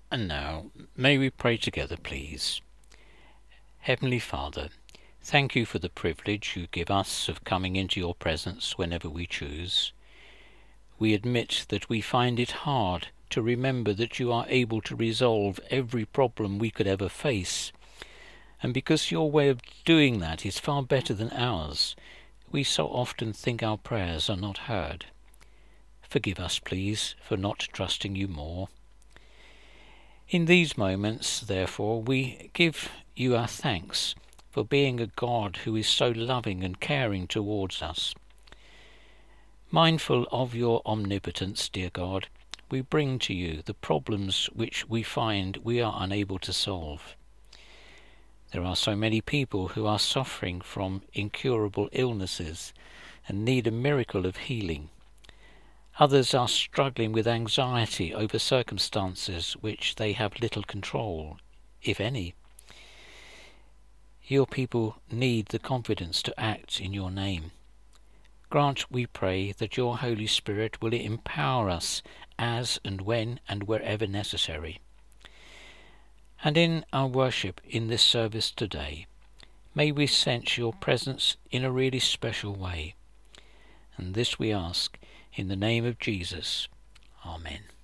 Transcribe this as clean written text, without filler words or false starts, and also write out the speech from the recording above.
And now, may we pray together, please? Heavenly Father, thank you for the privilege you give us of coming into your presence whenever we choose. We admit that we find it hard to remember that you are able to resolve every problem we could ever face, and because your way of doing that is far better than ours, we so often think our prayers are not heard. Forgive us, please, for not trusting you more. In these moments, therefore, we give you our thanks for being a God who is so loving and caring towards us. Mindful of your omnipotence, dear God, we bring to you the problems which we find we are unable to solve. There are so many people who are suffering from incurable illnesses and need a miracle of healing. Others are struggling with anxiety over circumstances which they have little control, if any. Your people need the confidence to act in your name. Grant, we pray, that your Holy Spirit will empower us as and when and wherever necessary. And in our worship in this service today, may we sense your presence in a really special way. And this we ask in the name of Jesus. Amen.